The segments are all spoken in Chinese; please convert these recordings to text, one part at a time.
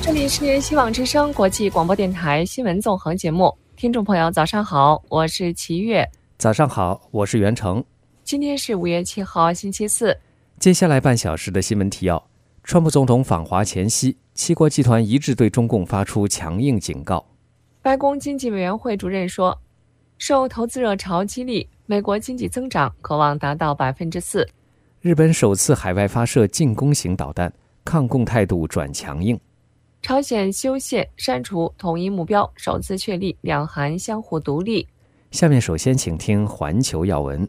这里是希望之声国际广播电台新闻综合节目，听众朋友早上好，我是齐月。 早上好，我是袁成。 今天是5月7号星期四。 接下来半小时的新闻提要：川普总统访华前夕，7国集团一致对中共发出强硬警告。 白宫经济委员会主任说，受投资热潮激励，美国经济增长可望达到 4%。 日本首次海外发射进攻型导弹，抗共态度转强硬。 朝鲜修宪删除统一目标，首次确立两韩相互独立。 下面首先请听环球要闻。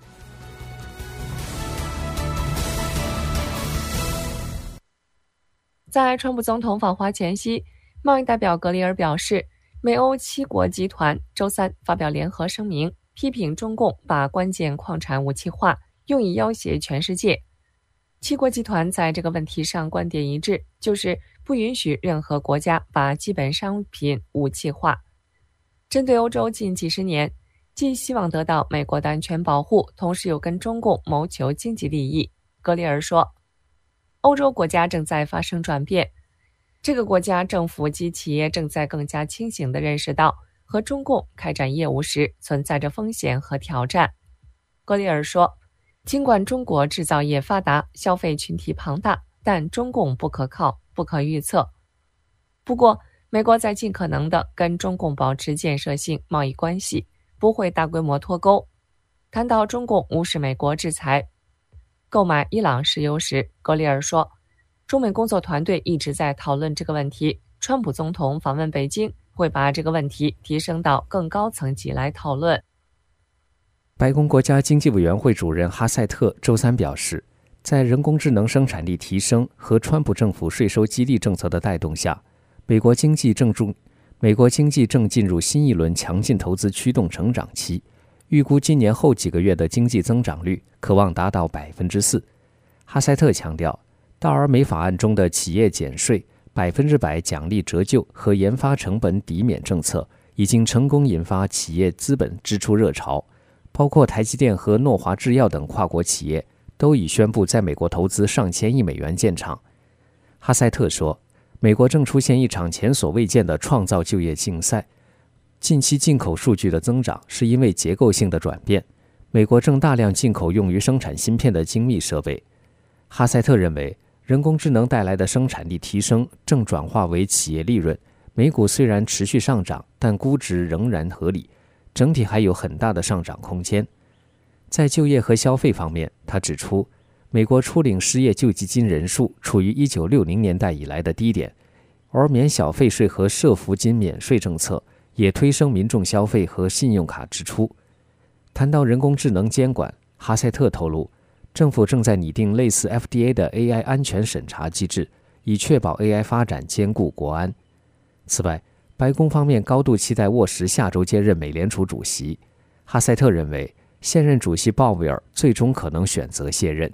在川普总统访华前夕，贸易代表格里尔表示，美欧7国集团周三发表联合声明，批评中共把关键矿产武器化，用以要挟全世界。7国集团在这个问题上观点一致，就是不允许任何国家把基本商品武器化。针对欧洲近几十年，既希望得到美国的安全保护，同时又跟中共谋求经济利益。格里尔说，欧洲国家正在发生转变，这个国家政府及企业正在更加清醒地认识到，和中共开展业务时存在着风险和挑战。格里尔说，尽管中国制造业发达，消费群体庞大，但中共不可靠、不可预测。不过，美国在尽可能地跟中共保持建设性贸易关系，不会大规模脱钩。谈到中共无视美国制裁购买伊朗石油时，格里尔说，中美工作团队一直在讨论这个问题，川普总统访问北京会把这个问题提升到更高层级来讨论。 白宫国家经济委员会主任哈塞特周三表示，在人工智能生产力提升和川普政府税收激励政策的带动下，美国经济正进入新一轮强劲投资驱动成长期，预估今年后几个月的经济增长率可望达到 4%。 哈塞特强调，道尔美法案中的企业减税、100%奖励折旧和研发成本抵免政策已经成功引发企业资本支出热潮，包括台积电和诺华制药等跨国企业都已宣布在美国投资上千亿美元建厂。哈塞特说，美国正出现一场前所未见的创造就业竞赛，近期进口数据的增长是因为结构性的转变，美国正大量进口用于生产芯片的精密设备。哈塞特认为，人工智能带来的生产力提升正转化为企业利润，美股虽然持续上涨，但估值仍然合理，整体还有很大的上涨空间。在就业和消费方面，他指出，美国初领失业救济金人数处于1960年代以来的低点，而免小费税和社福金免税政策也推升民众消费和信用卡支出。谈到人工智能监管，哈塞特透露，政府正在拟定类似 FDA 的 AI 安全审查机制，以确保 AI 发展兼顾国安。此外，白宫方面高度期待沃什下周接任美联储主席。哈塞特认为，现任主席鲍威尔最终可能选择卸任。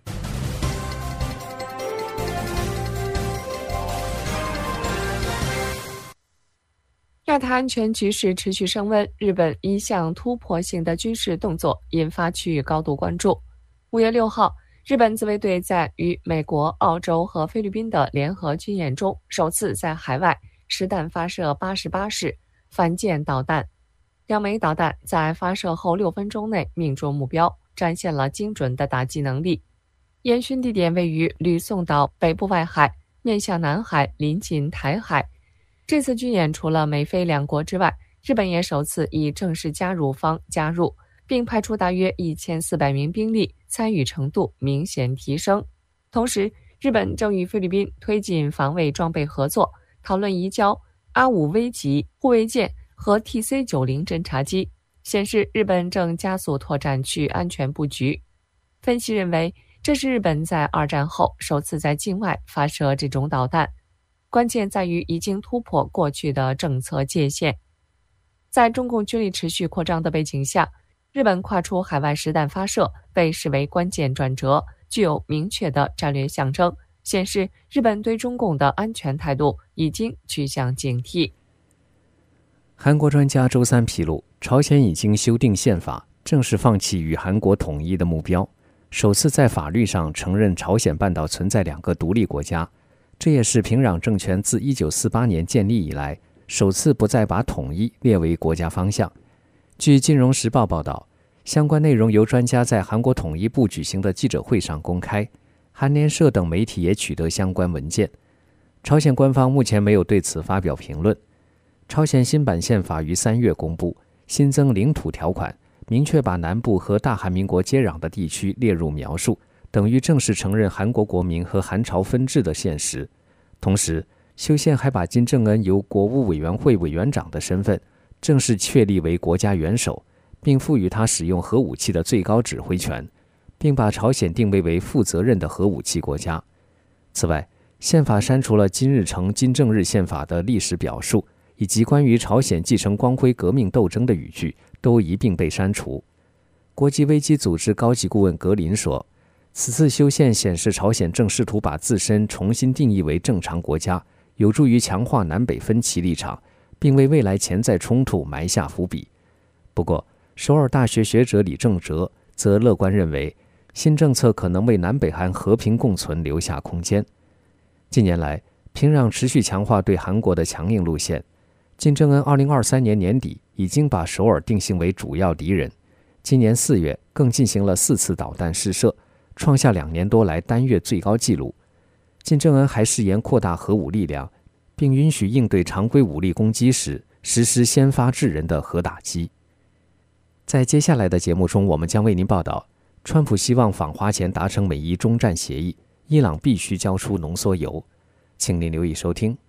亚太安全局势持续升温，日本一项突破性的军事动作引发区域高度关注。5月6号，日本自卫队在与美国、澳洲和菲律宾的联合军演中，首次在海外实弹发射88式反舰导弹，2枚导弹在发射后6分钟内命中目标，展现了精准的打击能力。演训地点位于吕宋岛北部外海，面向南海，临近台海。这次军演除了美菲两国之外，日本也首次以正式加入方加入，并派出大约1400名兵力，参与程度明显提升。同时，日本正与菲律宾推进防卫装备合作，讨论移交A5V级护卫舰和 TC-90 侦察机，显示日本正加速拓展区域安全布局。分析认为，这是日本在2战后首次在境外发射这种导弹，关键在于已经突破过去的政策界限。在中共军力持续扩张的背景下，日本跨出海外实弹发射被视为关键转折，具有明确的战略象征，显示日本对中共的安全态度已经趋向警惕。 韩国专家周三披露，朝鲜已经修订宪法，正式放弃与韩国统一的目标，首次在法律上承认朝鲜半岛存在2个独立国家。 这也是平壤政权自1948年建立以来首次不再把统一列为国家方向。据《金融时报》报道，相关内容由专家在韩国统一部举行的记者会上公开，韩联社等媒体也取得相关文件。朝鲜官方目前没有对此发表评论。朝鲜新版宪法于3月公布，新增领土条款，明确把南部和大韩民国接壤的地区列入描述，等于正式承认韩国国民和韩朝分治的现实。同时，修宪还把金正恩由国务委员会委员长的身份正式确立为国家元首，并赋予他使用核武器的最高指挥权，并把朝鲜定位为负责任的核武器国家。此外，宪法删除了金日成金正日宪法的历史表述，以及关于朝鲜继承光辉革命斗争的语句都一并被删除。国际危机组织高级顾问格林说，此次修宪显示朝鲜正试图把自身重新定义为正常国家，有助于强化南北分歧立场，并为未来潜在冲突埋下伏笔。不过，首尔大学学者李正哲则乐观认为，新政策可能为南北韩和平共存留下空间。近年来，平壤持续强化对韩国的强硬路线。金正恩2023年年底已经把首尔定性为主要敌人，今年4月更进行了4次导弹试射，创下2年多来单月最高纪录。金正恩还誓言扩大核武力量，并允许应对常规武力攻击时实施先发制人的核打击。在接下来的节目中，我们将为您报道，川普希望访华前达成美伊中战协议，伊朗必须交出浓缩铀。请您留意收听。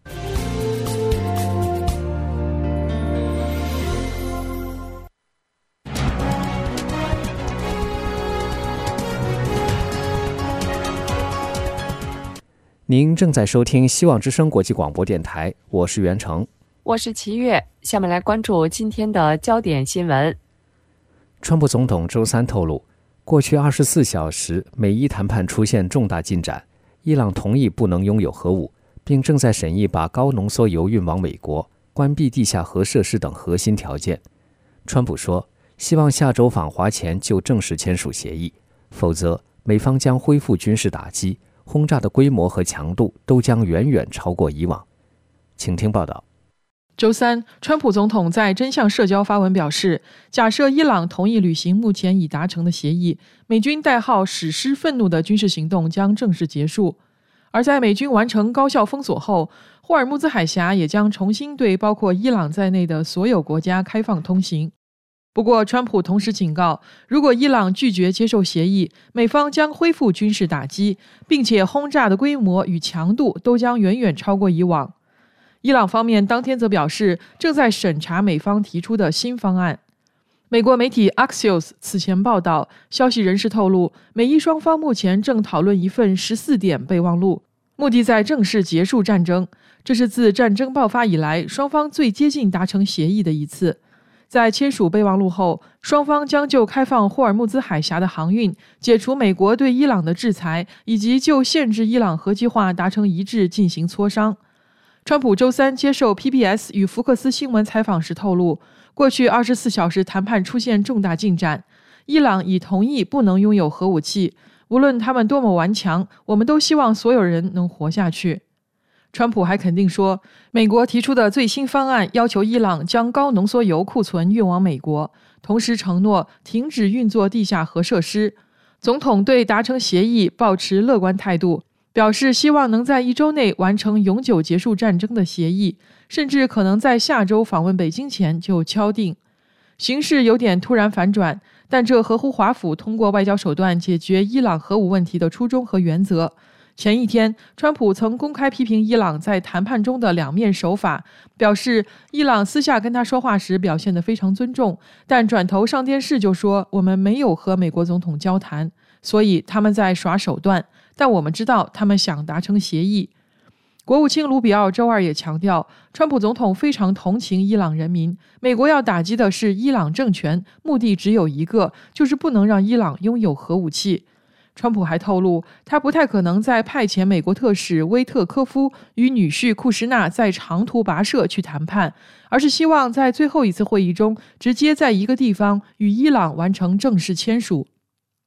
您正在收听希望之声国际广播电台，我是袁成， 我是齐月。下面来关注今天的焦点新闻。 川普总统周三透露，过去24小时美伊谈判出现重大进展，伊朗同意不能拥有核武，并正在审议把高浓缩铀运往美国、关闭地下核设施等核心条件。川普说，希望下周访华前就正式签署协议，否则美方将恢复军事打击，轰炸的规模和强度都将远远超过以往。请听报道。 周三，川普总统在真相社交发文表示，假设伊朗同意履行目前已达成的协议，美军代号史诗愤怒的军事行动将正式结束。而在美军完成高效封锁后，霍尔木兹海峡也将重新对包括伊朗在内的所有国家开放通行。不过，川普同时警告，如果伊朗拒绝接受协议，美方将恢复军事打击，并且轰炸的规模与强度都将远远超过以往。伊朗方面当天则表示，正在审查美方提出的新方案。美国媒体 Axios 此前报道，消息人士透露，美伊双方目前正讨论一份14点备忘录，目的在正式结束战争。这是自战争爆发以来，双方最接近达成协议的一次。在签署备忘录后，双方将就开放霍尔木兹海峡的航运、解除美国对伊朗的制裁，以及就限制伊朗核计划达成一致进行磋商。川普周三接受 PBS 与福克斯新闻采访时透露，过去24小时谈判出现重大进展，伊朗已同意不能拥有核武器，无论他们多么顽强，我们都希望所有人能活下去。川普还肯定说，美国提出的最新方案要求伊朗将高浓缩铀库存运往美国，同时承诺停止运作地下核设施。总统对达成协议抱持乐观态度，表示希望能在1周内完成永久结束战争的协议，甚至可能在下周访问北京前就敲定。形势有点突然反转，但这合乎华府通过外交手段解决伊朗核武问题的初衷和原则。前一天，川普曾公开批评伊朗在谈判中的两面手法，表示伊朗私下跟他说话时表现得非常尊重，但转头上电视就说我们没有和美国总统交谈，所以他们在耍手段，但我们知道他们想达成协议。国务卿卢比奥周二也强调，川普总统非常同情伊朗人民，美国要打击的是伊朗政权，目的只有一个，就是不能让伊朗拥有核武器。川普还透露，他不太可能再派遣美国特使威特科夫与女婿库什纳在长途跋涉去谈判，而是希望在最后一次会议中直接在一个地方与伊朗完成正式签署。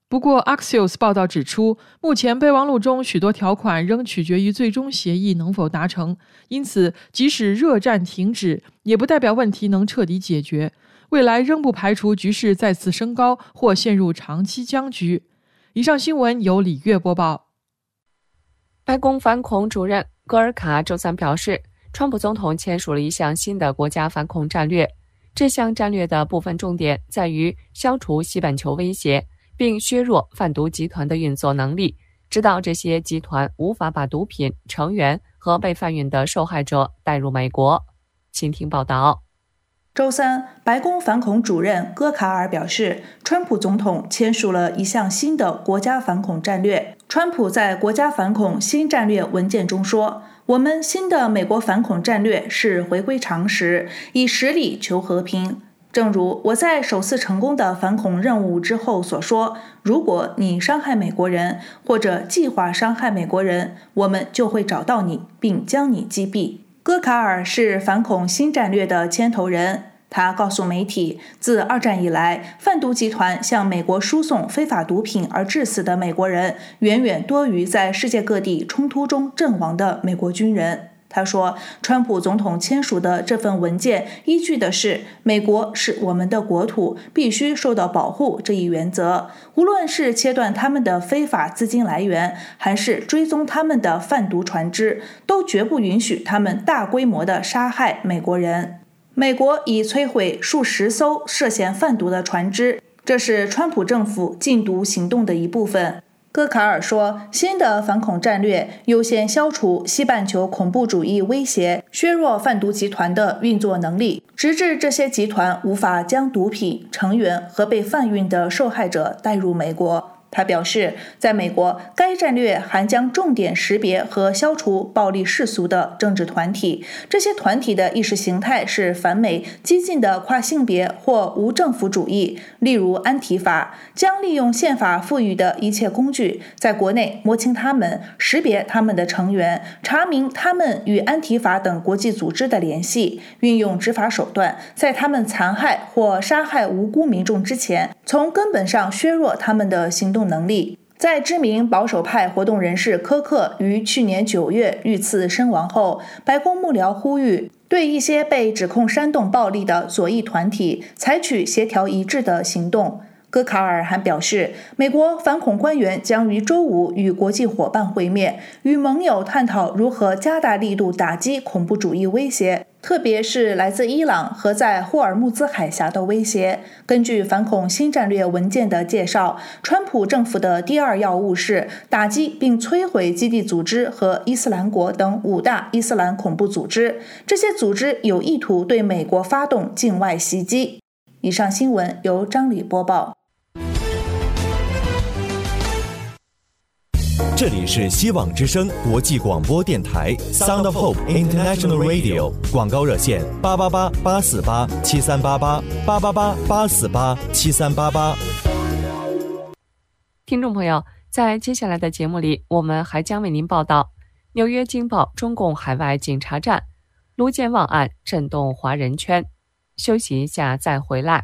不过 Axios 报道指出，目前备忘录中许多条款仍取决于最终协议能否达成，因此即使热战停止，也不代表问题能彻底解决。未来仍不排除局势再次升高或陷入长期僵局。以上新闻由李月播报。 白宫反恐主任戈尔卡周三表示，川普总统签署了一项新的国家反恐战略，这项战略的部分重点在于消除西半球威胁，并削弱贩毒集团的运作能力，直到这些集团无法把毒品、成员和被贩运的受害者带入美国。请听报道。 周三，白宫反恐主任戈卡尔表示，川普总统签署了一项新的国家反恐战略。川普在国家反恐新战略文件中说，我们新的美国反恐战略是回归常识，以实力求和平。正如我在首次成功的反恐任务之后所说，如果你伤害美国人，或者计划伤害美国人，我们就会找到你，并将你击毙。戈卡尔是反恐新战略的牵头人，他告诉媒体，自二战以来，贩毒集团向美国输送非法毒品而致死的美国人，远远多于在世界各地冲突中阵亡的美国军人。他说，川普总统签署的这份文件依据的是美国是我们的国土，必须受到保护这一原则，无论是切断他们的非法资金来源，还是追踪他们的贩毒船只，都绝不允许他们大规模地杀害美国人。美国已摧毁数十艘涉嫌贩毒的船只，这是川普政府禁毒行动的一部分。戈卡尔说，新的反恐战略优先消除西半球恐怖主义威胁，削弱贩毒集团的运作能力，直至这些集团无法将毒品、成员和被贩运的受害者带入美国。他表示，在美国，该战略还将重点识别和消除暴力世俗的政治团体。这些团体的意识形态是反美、激进的跨性别或无政府主义，例如安提法，将利用宪法赋予的一切工具，在国内摸清他们，识别他们的成员，查明他们与安提法等国际组织的联系，运用执法手段，在他们残害或杀害无辜民众之前，从根本上削弱他们的行动能力。在知名保守派活动人士科克于去年9月遇刺身亡后，白宫幕僚呼吁对一些被指控煽动暴力的左翼团体采取协调一致的行动。戈卡尔还表示，美国反恐官员将于周五与国际伙伴会面，与盟友探讨如何加大力度打击恐怖主义威胁，特别是来自伊朗和在霍尔木兹海峡的威胁。根据反恐新战略文件的介绍，川普政府的第二要务是打击并摧毁基地组织和伊斯兰国等5大伊斯兰恐怖组织，这些组织有意图对美国发动境外袭击。以上新闻由张理播报。 这里是希望之声国际广播电台 Sound of Hope International Radio， 广告热线888-848-7388，888-848-7388。 听众朋友，在接下来的节目里，我们还将为您报道纽约惊爆中共海外警察站，卢健旺案震动华人圈。休息一下再回来。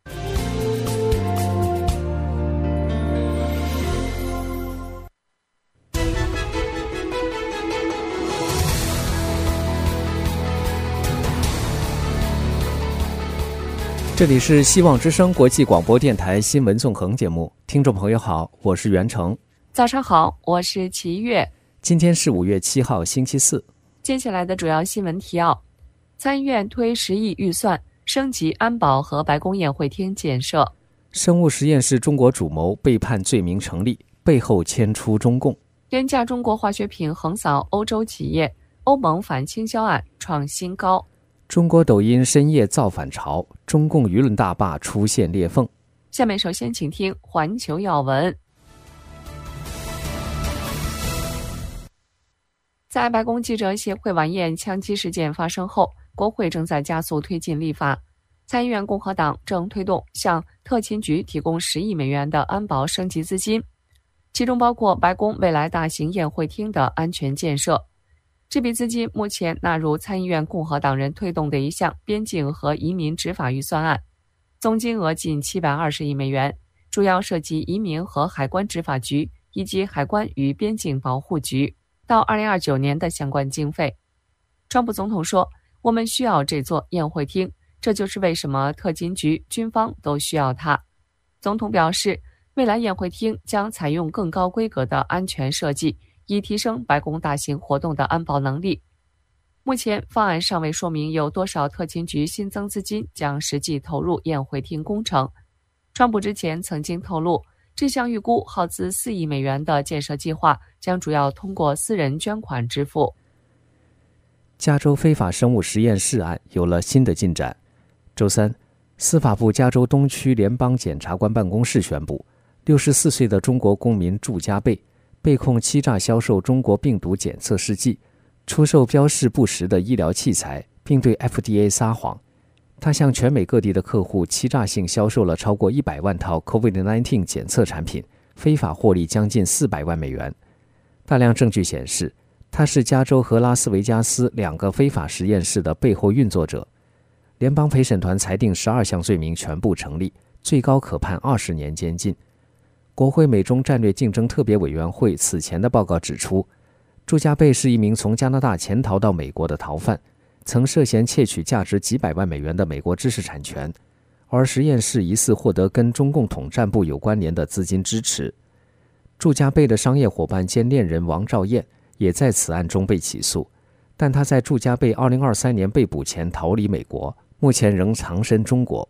这里是希望之声国际广播电台新闻纵横节目，听众朋友好，我是袁成。 早上好，我是齐月。 今天是5月7号星期四。 接下来的主要新闻提要：参议院推10亿预算升级安保和白宫宴会厅建设。 生物实验室中国主谋被判罪名成立，背后牵出中共。 廉价中国化学品横扫欧洲企业，欧盟反倾销案创新高。 中国抖音深夜造反潮，中共舆论大坝出现裂缝。 下面首先请听环球要闻。在白宫记者协会晚宴枪击事件发生后，国会正在加速推进立法。参议院共和党正推动向特勤局提供10亿美元的安保升级资金，其中包括白宫未来大型宴会厅的安全建设。这笔资金目前纳入参议院共和党人推动的一项边境和移民执法预算案，总金额近720亿美元， 主要涉及移民和海关执法局以及海关与边境保护局到2029年的相关经费。川普总统说，我们需要这座宴会厅，这就是为什么特勤局、军方都需要它。总统表示，未来宴会厅将采用更高规格的安全设计，以提升白宫大型活动的安保能力。目前方案尚未说明有多少特勤局新增资金将实际投入宴会厅工程。川普之前曾经透露，这项预估耗资4亿美元的建设计划将主要通过私人捐款支付。 加州非法生物实验室案有了新的进展。周三，司法部加州东区联邦检察官办公室宣布，64岁的中国公民祝家贝被控欺诈销售中国病毒检测试剂，出售标示不实的医疗器材，并对 FDA 撒谎。他向全美各地的客户欺诈性销售了超过100万套 COVID-19 检测产品，非法获利将近400万美元。大量证据显示，他是加州和拉斯维加斯2个非法实验室的背后运作者。联邦陪审团裁定12项罪名全部成立，最高可判20年监禁。国会美中战略竞争特别委员会此前的报告指出，祝家贝是一名从加拿大潜逃到美国的逃犯，曾涉嫌窃取价值几百万美元的美国知识产权，而实验室疑似获得跟中共统战部有关联的资金支持。祝家贝的商业伙伴兼恋人王兆燕也在此案中被起诉，但他在祝家贝2023年被捕前逃离美国，目前仍藏身中国。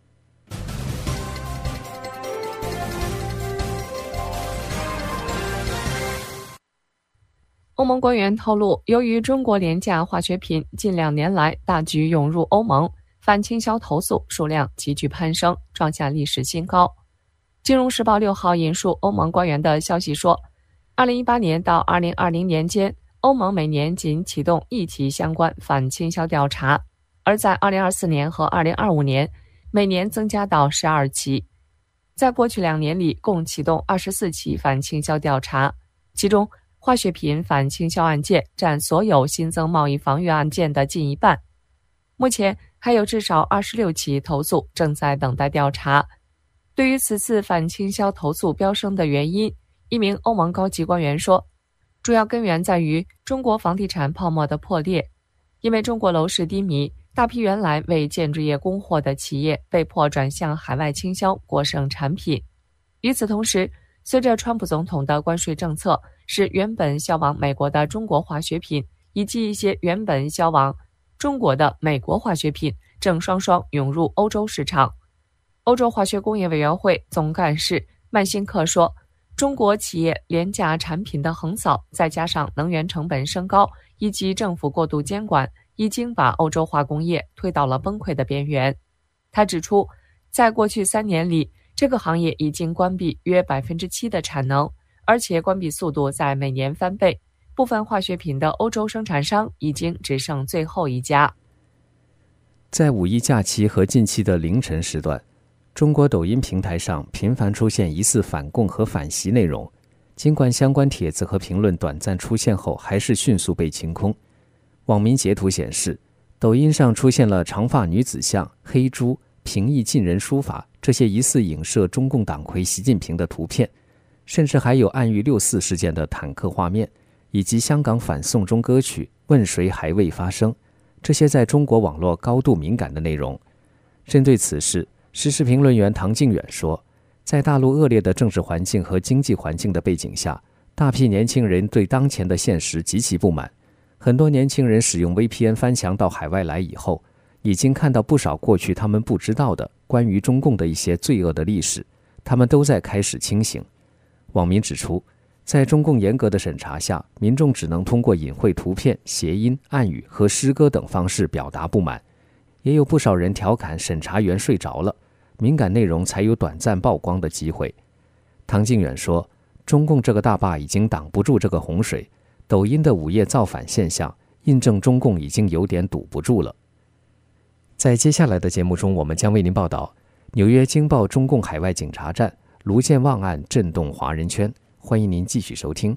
欧盟官员透露，由于中国廉价化学品近2年来大举涌入欧盟，反倾销投诉数量急剧攀升，创下历史新高。金融时报6号引述欧盟官员的消息说，2018年到2020年间，欧盟每年仅启动1起相关反倾销调查，而在2024年和2025年，每年增加到12起。在过去2年里，共启动24起反倾销调查，其中化学品反倾销案件占所有新增贸易防御案件的近1半。目前还有至少26起投诉正在等待调查。对于此次反倾销投诉飙升的原因，一名欧盟高级官员说，主要根源在于中国房地产泡沫的破裂。因为中国楼市低迷，大批原来为建筑业供货的企业被迫转向海外倾销过剩产品。与此同时，随着川普总统的关税政策，使原本销往美国的中国化学品以及一些原本销往中国的美国化学品正双双涌入欧洲市场。欧洲化学工业委员会总干事曼辛克说，中国企业廉价产品的横扫，再加上能源成本升高以及政府过度监管，已经把欧洲化工业推到了崩溃的边缘。他指出，在过去3年里，这个行业已经关闭约 7% 的产能，而且关闭速度在每年翻倍。部分化学品的欧洲生产商已经只剩最后一家。 在5一假期和近期的凌晨时段，中国抖音平台上频繁出现疑似反共和反习内容，尽管相关帖子和评论短暂出现后，还是迅速被清空。网民截图显示，抖音上出现了长发女子像、黑猪、平易近人书法这些疑似影射中共党魁习近平的图片，甚至还有暗喻6·4事件的坦克画面，以及香港反送中歌曲《问谁还未发生》，这些在中国网络高度敏感的内容。针对此事，时事评论员唐靖远说，在大陆恶劣的政治环境和经济环境的背景下，大批年轻人对当前的现实极其不满。很多年轻人使用 VPN 翻墙到海外来以后，已经看到不少过去他们不知道的关于中共的一些罪恶的历史，他们都在开始清醒。网民指出，在中共严格的审查下，民众只能通过隐晦图片、谐音、暗语和诗歌等方式表达不满。也有不少人调侃审查员睡着了，敏感内容才有短暂曝光的机会。唐靖远说，中共这个大坝已经挡不住这个洪水，抖音的午夜造反现象印证中共已经有点堵不住了。在接下来的节目中，我们将为您报道纽约惊爆中共海外警察站，卢健旺案震动华人圈。欢迎您继续收听。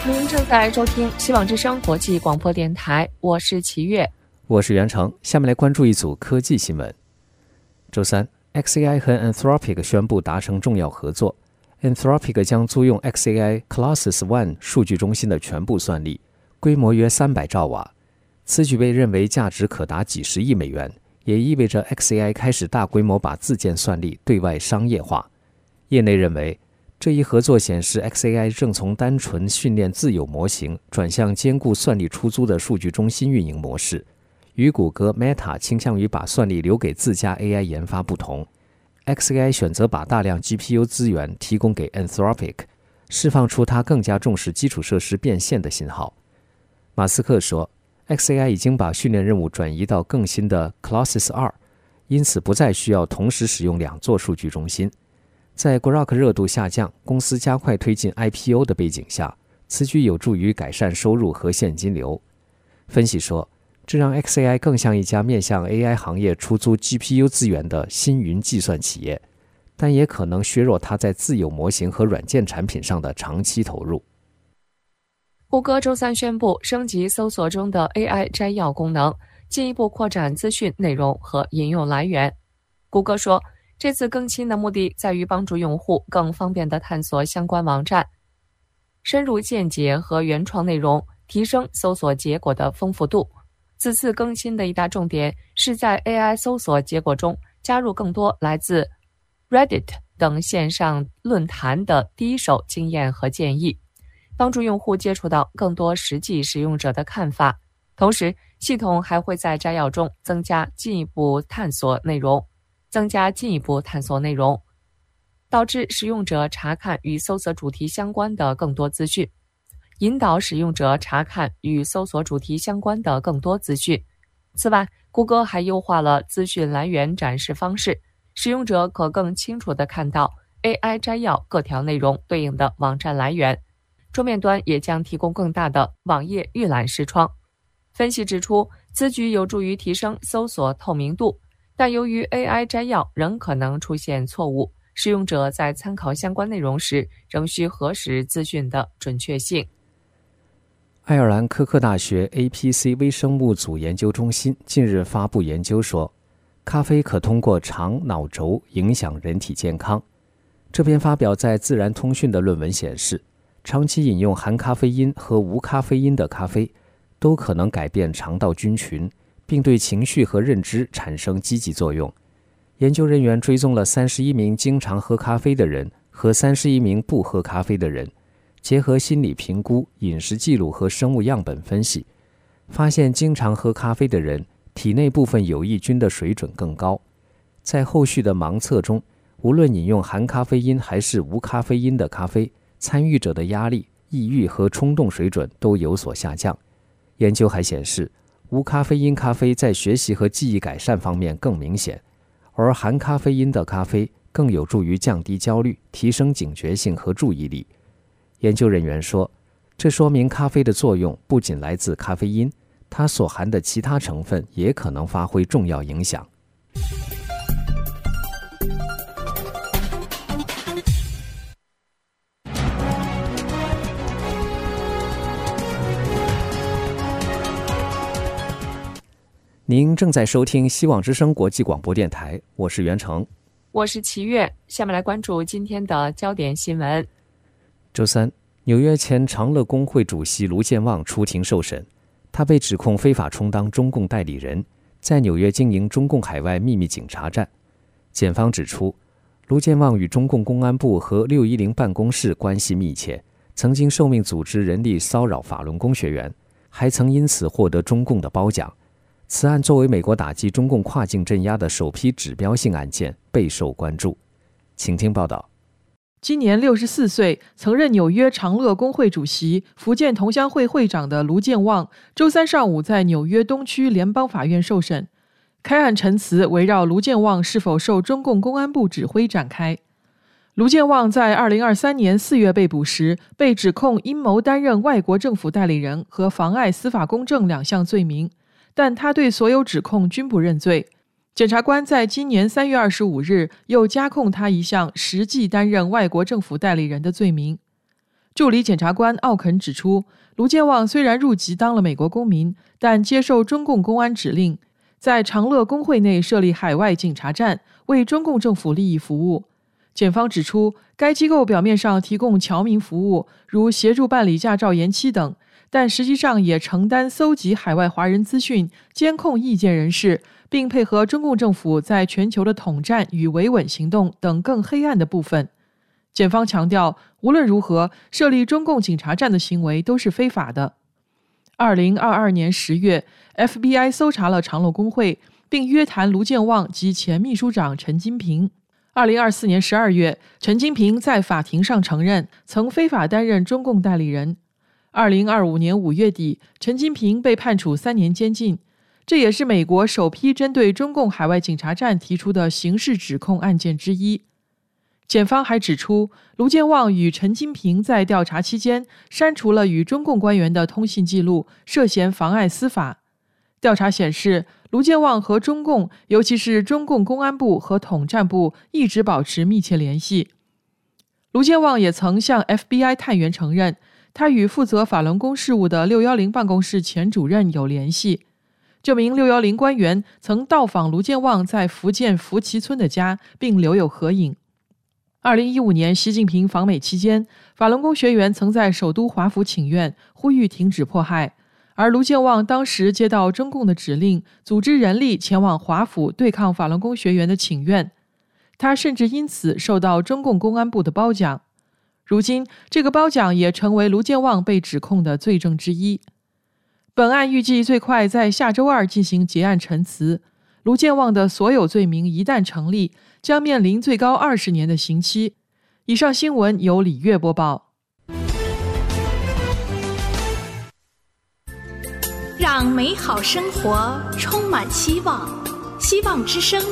您正在收听希望之声国际广播电台，我是齐月， 我是袁成。下面来关注一组科技新闻。周三 ，xAI 和 Anthropic 宣布达成重要合作。Anthropic 将租用 xAI Colossus One 数据中心的全部算力，规模约300兆瓦。此举被认为价值可达几十亿美元，也意味着 xAI 开始大规模把自建算力对外商业化。业内认为，这一合作显示 xAI 正从单纯训练自有模型转向兼顾算力出租的数据中心运营模式。与谷歌 Meta 倾向于把算力留给自家 AI 研发不同， xAI 选择把大量 GPU 资源提供给 Anthropic， 释放出它更加重视基础设施变现的信号。马斯克说， xAI 已经把训练任务转移到更新的 Colossus 2， 因此不再需要同时使用2座数据中心。在 Grok 热度下降，公司加快推进 IPO 的背景下，此举有助于改善收入和现金流。分析说，这让 xAI 更像一家面向 AI 行业出租 GPU 资源的新云计算企业，但也可能削弱它在自有模型和软件产品上的长期投入。 谷歌周三宣布升级搜索中的 AI 摘要功能，进一步扩展资讯内容和引用来源。谷歌说，这次更新的目的在于帮助用户更方便地探索相关网站，深入见解和原创内容，提升搜索结果的丰富度。此次更新的一大重点是在 AI 搜索结果中加入更多来自 Reddit 等线上论坛的第一手经验和建议，帮助用户接触到更多实际使用者的看法。同时，系统还会在摘要中增加进一步探索内容，导致使用者查看与搜索主题相关的更多资讯。此外，谷歌还优化了资讯来源展示方式，使用者可更清楚地看到 AI 摘要各条内容对应的网站来源。桌面端也将提供更大的网页预览视窗。分析指出，此举有助于提升搜索透明度，但由于 AI 摘要仍可能出现错误，使用者在参考相关内容时仍需核实资讯的准确性。 爱尔兰科克大学 APC 微生物组研究中心近日发布研究说，咖啡可通过肠脑轴影响人体健康。这篇发表在《自然通讯》的论文显示，长期饮用含咖啡因和无咖啡因的咖啡都可能改变肠道菌群，并对情绪和认知产生积极作用。研究人员追踪了31名经常喝咖啡的人和31名不喝咖啡的人，结合心理评估、饮食记录和生物样本分析，发现经常喝咖啡的人体内部分有益菌的水准更高。在后续的盲测中，无论饮用含咖啡因还是无咖啡因的咖啡，参与者的压力、抑郁和冲动水准都有所下降。研究还显示，无咖啡因咖啡在学习和记忆改善方面更明显，而含咖啡因的咖啡更有助于降低焦虑、提升警觉性和注意力。研究人员说，这说明咖啡的作用不仅来自咖啡因，它所含的其他成分也可能发挥重要影响。您正在收听希望之声国际广播电台，我是袁成， 我是齐月。下面来关注今天的焦点新闻。 周三，纽约前长乐工会主席卢健旺出庭受审，他被指控非法充当中共代理人，在纽约经营中共海外秘密警察站。检方指出，卢健旺与中共公安部和610办公室关系密切，曾经受命组织人力骚扰法轮功学员，还曾因此获得中共的褒奖。此案作为美国打击中共跨境镇压的首批指标性案件，备受关注。请听报道。 今年64岁，曾任纽约长乐工会主席、福建同乡会会长的卢健旺，周三上午在纽约东区联邦法院受审。开案陈词围绕卢健旺是否受中共公安部指挥展开。卢健旺在2023年4月被捕时，被指控阴谋担任外国政府代理人和妨碍司法公正2项罪名，但他对所有指控均不认罪。检察官在今年3月25日又加控他一项实际担任外国政府代理人的罪名。 助理检察官奥肯指出，卢健旺虽然入籍当了美国公民，但接受中共公安指令，在长乐工会内设立海外警察站，为中共政府利益服务。检方指出，该机构表面上提供侨民服务，如协助办理驾照延期等，但实际上也承担搜集海外华人资讯、监控意见人士，并配合中共政府在全球的统战与维稳行动等更黑暗的部分。检方强调，无论如何，设立中共警察站的行为都是非法的。2022年10月 ，FBI 搜查了长乐工会，并约谈卢健旺及前秘书长陈金平。2024年12月，陈金平在法庭上承认曾非法担任中共代理人。2025年5月底，陈金平被判处3年监禁，这也是美国首批针对中共海外警察站提出的刑事指控案件之一。检方还指出，卢健旺与陈金平在调查期间删除了与中共官员的通信记录，涉嫌妨碍司法。调查显示，卢健旺和中共，尤其是中共公安部和统战部一直保持密切联系。卢健旺也曾向 FBI 探员承认，他与负责法轮功事务的610办公室前主任有联系。这名610官员曾到访卢健旺在福建福奇村的家，并留有合影。2015年习近平访美期间，法轮功学员曾在首都华府请愿，呼吁停止迫害。而卢健旺当时接到中共的指令，组织人力前往华府对抗法轮功学员的请愿，他甚至因此受到中共公安部的褒奖。如今，这个褒奖也成为卢健旺被指控的罪证之一。本案预计最快在下周2进行结案陈词。卢健旺的所有罪名一旦成立，将面临最高20年的刑期。以上新闻由李月播报。 让美好生活充满希望，希望之声。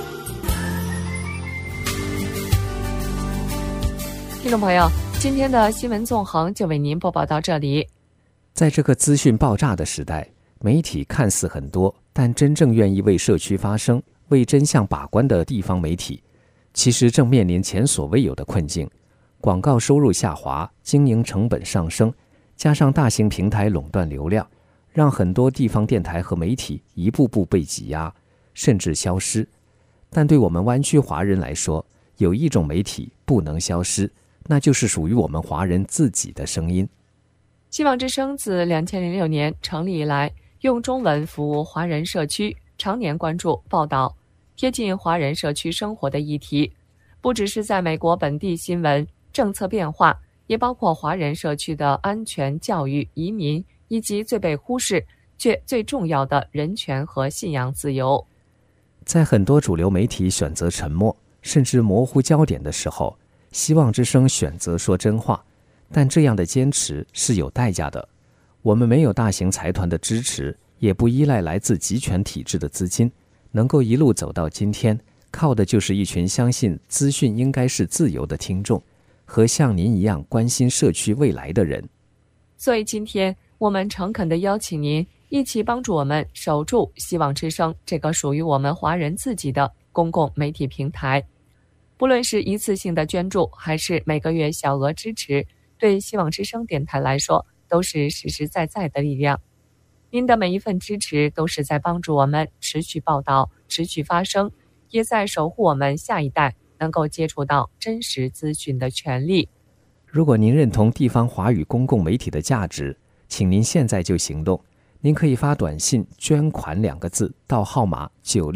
听众朋友，今天的新闻纵横就为您播报到这里。 在这个资讯爆炸的时代，媒体看似很多，但真正愿意为社区发声、为真相把关的地方媒体，其实正面临前所未有的困境。广告收入下滑，经营成本上升，加上大型平台垄断流量，让很多地方电台和媒体一步步被挤压，甚至消失。但对我们湾区华人来说，有一种媒体不能消失，那就是属于我们华人自己的声音。 希望之声自2006年成立以来，用中文服务华人社区，常年关注报道贴近华人社区生活的议题，不只是在美国本地新闻、政策变化，也包括华人社区的安全、教育、移民，以及最被忽视却最重要的人权和信仰自由。 在很多主流媒体选择沉默，甚至模糊焦点的时候，希望之声选择说真话，但这样的坚持是有代价的。我们没有大型财团的支持，也不依赖来自集权体制的资金，能够一路走到今天，靠的就是一群相信资讯应该是自由的听众，和像您一样关心社区未来的人。 所以今天我们诚恳地邀请您一起帮助我们守住希望之声这个属于我们华人自己的公共媒体平台。不论是一次性的捐助，还是每个月小额支持，对希望之声电台来说都是实实在在的力量。您的每一份支持都是在帮助我们持续报道、持续发声，也在守护我们下一代能够接触到真实资讯的权利。 如果您认同地方华语公共媒体的价值，请您现在就行动。您可以发短信捐款2个字到号码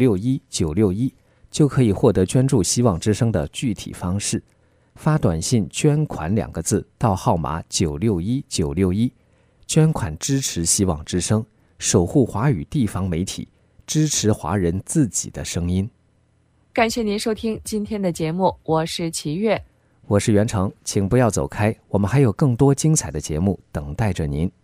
961961，就可以获得捐助希望之声的具体方式。发短信捐款2个字到号码961961，捐款支持希望之声，守护华语地方媒体，支持华人自己的声音。 感谢您收听今天的节目，我是齐月， 我是袁成，请不要走开，我们还有更多精彩的节目等待着您。